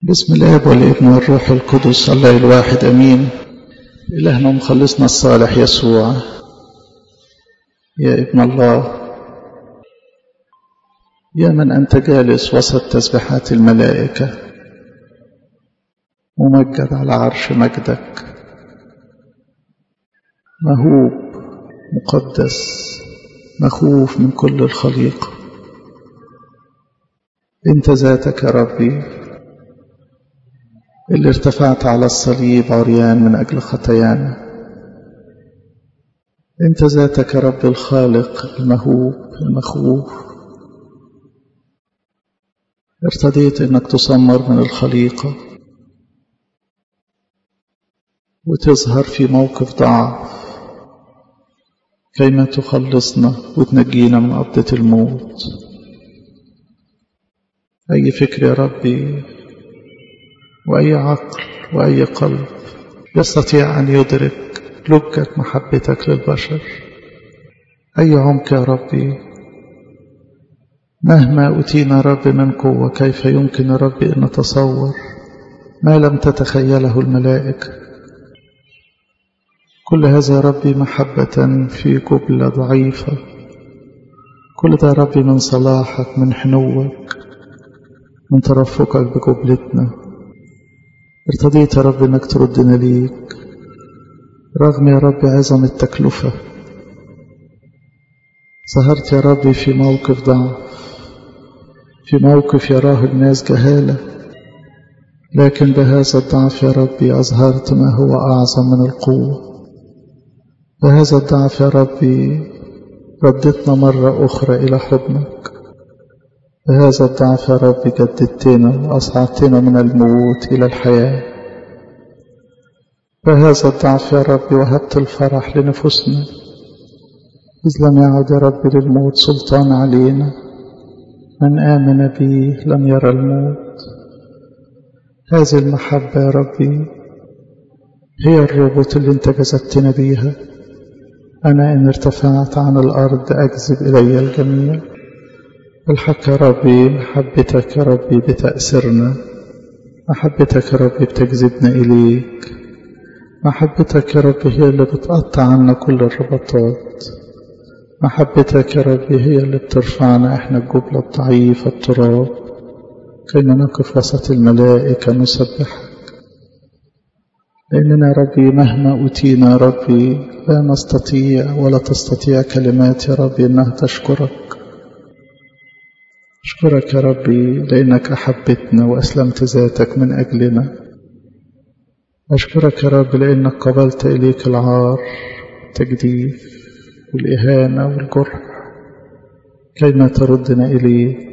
بسم الآب والابن والروح القدس الله الواحد أمين. إلهنا ومخلصنا الصالح يسوع، يا ابن الله، يا من أنت جالس وسط تسبيحات الملائكة، ممجد على عرش مجدك، مهوب مقدس مخوف من كل الخليقة. أنت ذاتك يا ربي اللي ارتفعت على الصليب عريان من أجل خطايانا. أنت ذاتك يا رب الخالق المهوب المخوف، ارتضيت أنك تسمر من الخليقة وتظهر في موقف ضعف كيما تخلصنا وتنجينا من قبضة الموت. أي فكر يا ربي وأي عقل وأي قلب يستطيع أن يدرك لجة محبتك للبشر. أي عمق يا ربي، مهما أتينا رب من قوة كيف يمكن يا ربي أن نتصور ما لم تتخيله الملائكة. كل هذا يا ربي محبة في جبلة ضعيفة، كل ده يا ربي من صلاحك، من حنوك، من ترفقك بجبلتنا. ارتضيت يا رب انك تردنا ليك رغم يا رب عظم التكلفة. ظهرت يا رب في موقف ضعف، في موقف يراه الناس جهالة، لكن بهذا الضعف يا ربي أظهرت ما هو أعظم من القوة. بهذا الضعف يا ربي ردتنا مرة أخرى إلى حضنك. بهذا الضعف يا رب جددتنا وأصعدتنا من الموت إلى الحياة. بهذا الضعف يا رب وهبت الفرح لنفوسنا، إذ لم يعد يا رب للموت سلطان علينا. من آمن به لم يرى الموت. هذه المحبة يا ربي هي الربط اللي انت جذبتنا بيها. أنا إن ارتفعت عن الأرض أجذب إلي الجميع. الحق يا ربي محبتك يا ربي بتأثرنا، محبتك يا ربي بتجذبنا إليك، محبتك يا ربي هي اللي بتقطع عنا كل الرباطات. محبتك يا ربي هي اللي بترفعنا احنا الجبلة الضعيفة التراب كيما نقف وسط الملائكة نسبحك. لأننا يا ربي مهما أتينا يا ربي لا نستطيع ولا تستطيع كلمات يا ربي أنها تشكرك. أشكرك يا ربي لأنك أحبتنا وأسلمت ذاتك من أجلنا. أشكرك يا رب لأنك قبلت إليك العار والتجديف والإهانة والجرح كيما تردنا إليك.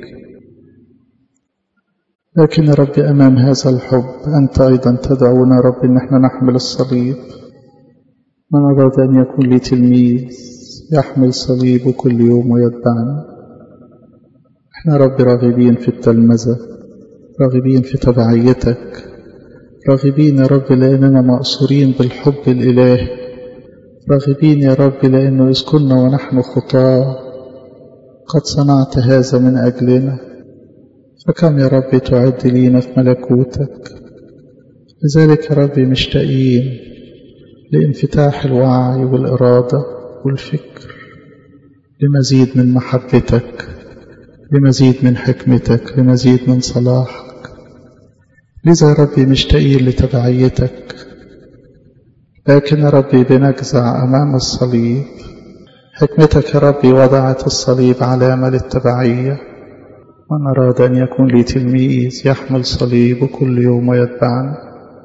لكن يا رب أمام هذا الحب أنت أيضا تدعونا يا رب أن احنا نحمل الصليب. من أراد أن يكون لي تلميذ يحمل صليبه كل يوم ويتبعني. احنا رب راغبين في التلمذة، راغبين في تبعيتك، راغبين يا رب لأننا مأسورين بالحب الإلهي، راغبين يا رب لأنه إذ كنا ونحن خطاة قد صنعت هذا من أجلنا. فكم يا رب تعد لينا في ملكوتك. لذلك يا رب مشتاقين لانفتاح الوعي والإرادة والفكر لمزيد من محبتك، لمزيد من حكمتك، لمزيد من صلاحك. لذا يا ربي مشتاقين لتبعيتك. لكن يا ربي بنجزع أمام الصليب. حكمتك يا ربي وضعت الصليب علامة للتبعية. من أراد أن يكون لي تلميذ يحمل صليبه كل يوم ويتبعني.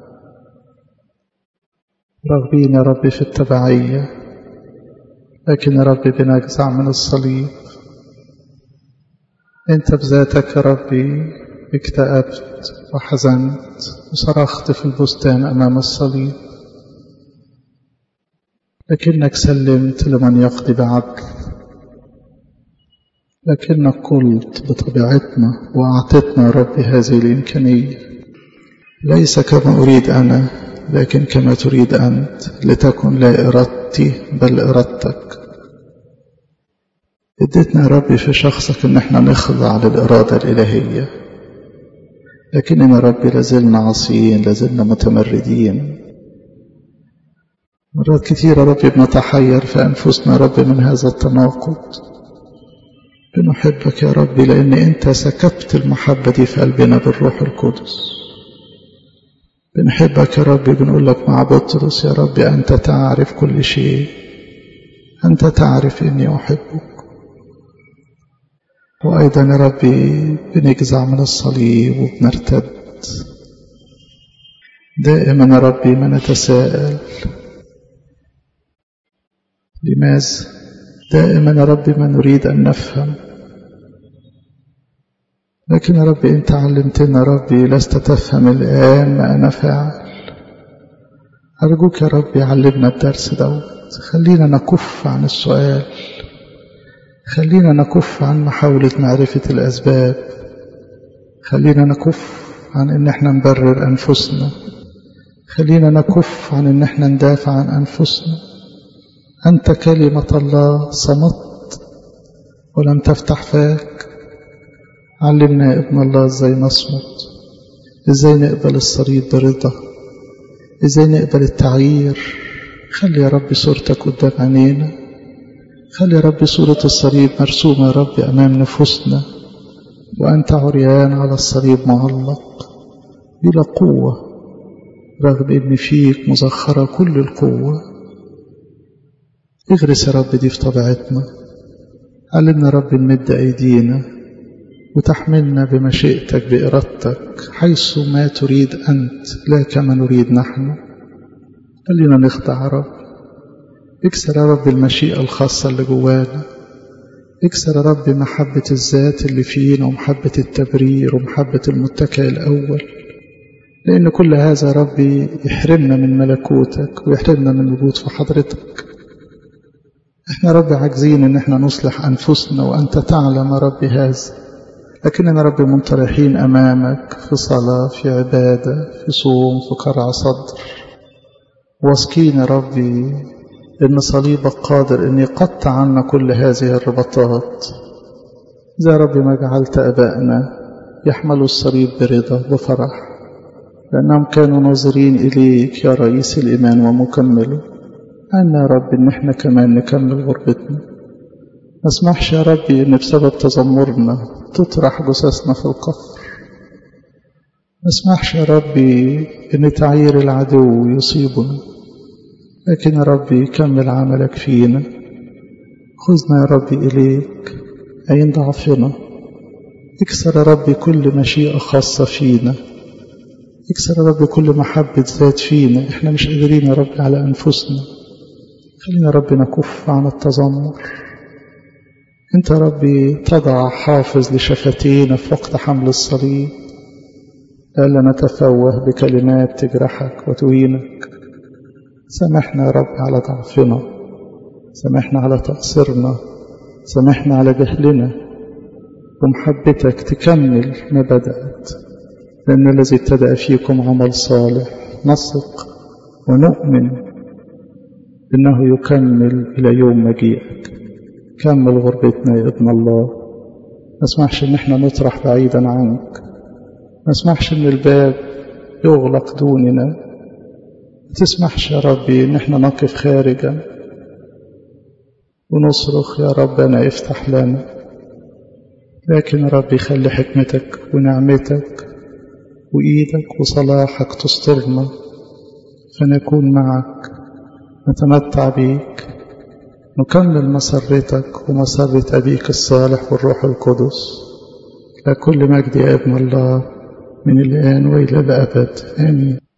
راغبين يا ربي في التبعية، لكن يا ربي بنجزع من الصليب. أنت بذاتك يا ربي اكتئبت وحزنت وصرخت في البستان أمام الصليب، لكنك سلمت لمن يقضي بعدل. لكنك قلت بطبيعتنا وأعطتنا يا ربي هذه الإمكانية. ليس كما أريد أنا لكن كما تريد أنت، لتكن لا إرادتي بل إرادتك. اديتنا يا ربي في شخصك ان احنا نخضع للإرادة الإلهية. لكننا يا رب لازلنا عاصيين، لازلنا متمردين. مرات كثيرة رب بنتحير في أنفسنا يا رب من هذا التناقض. بنحبك يا رب لأن أنت سكبت المحبة دي في قلبنا بالروح القدس. بنحبك يا رب، بنقول لك مع بطرس يا رب أنت تعرف كل شيء، أنت تعرف إني أحبك. وأيضا يا رب بنجزع من الصليب وبنرتد دائما يا رب ما نتساءل لماذا؟ دائما يا رب ما نريد أن نفهم، لكن يا رب أنت علمتنا يا رب لست تفهم الآن ما أنا فاعل. أرجوك يا رب علمنا الدرس دوت، خلينا نكف عن السؤال، خلينا نكف عن محاولة معرفة الأسباب، خلينا نكف عن إن احنا نبرر أنفسنا، خلينا نكف عن إن احنا ندافع عن أنفسنا. أنت كلمة الله صمت ولم تفتح فاك. علمنا يا ابن الله ازاي نصمت، ازاي نقبل الصليب برضا، ازاي نقبل التعيير. خلي يا رب صورتك قدام عينينا، خلي يا رب صورة الصليب مرسومة يا رب أمام نفوسنا، وأنت عريان على الصليب معلق بلا قوة، رغم إن فيك مزخرة كل القوة. اغرس يا رب دي في طبيعتنا. علمنا يا رب نمد أيدينا وتحملنا بمشيئتك بإرادتك حيث ما تريد أنت لا كما نريد نحن. خلينا نخضع يا رب. اكسر يا رب المشيئة الخاصة اللي جوانا، اكسر يا رب محبة الذات اللي فينا ومحبة التبرير ومحبة المتكئ الأول، لأن كل هذا يا رب يحرمنا من ملكوتك ويحرمنا من وجود في حضرتك. احنا رب عاجزين ان احنا نصلح أنفسنا وأنت تعلم يا رب هذا، لكننا رب منطرحين أمامك في صلاة، في عبادة، في صوم، في قرع صدر، واثقين يا ربي إن صليبك قادر أن يقطع عنا كل هذه الرباطات، زي رب ما جعلت أبائنا يحملوا الصليب برضا بفرح، لأنهم كانوا ناظرين إليك يا رئيس الإيمان ومكمله. أنا يا رب إن احنا كمان نكمل غربتنا. ما اسمحش يا ربي إن بسبب تذمرنا تطرح جثثنا في القفر. ما اسمحش يا ربي إن تعيير العدو يصيبنا، لكن يا ربي كمل عملك فينا. خذنا يا ربي إليك عين ضعفنا. اكسر يا ربي كل مشيئة خاصة فينا، اكسر يا ربي كل محبة ذات فينا. احنا مش قادرين يا ربي على أنفسنا. خلينا يا ربي نكف عن التذمر. انت يا ربي تضع حافظ لشفتينا في وقت حمل الصليب، ألا نتفوه بكلمات تجرحك وتهينك. سامحنا يا رب على ضعفنا، سامحنا على تقصيرنا، سامحنا على جهلنا، ومحبتك تكمل ما بدأت، لأن الذي ابتدأ فيكم عمل صالح نثق ونؤمن إنه يكمل إلى يوم مجيئك. كمل غربتنا يا ابن الله. ما اسمحش إن احنا نطرح بعيدا عنك، ما اسمحش إن الباب يغلق دوننا، ما تسمحش يا ربي إن احنا نقف خارجا ونصرخ يا ربنا افتح لنا، لكن يا ربي خلي حكمتك ونعمتك وإيدك وصلاحك تسترنا، فنكون معك نتمتع بيك، نكمل مسرتك ومسرة أبيك الصالح والروح القدس. لكل مجد يا ابن الله من الآن وإلى الأبد، آمين.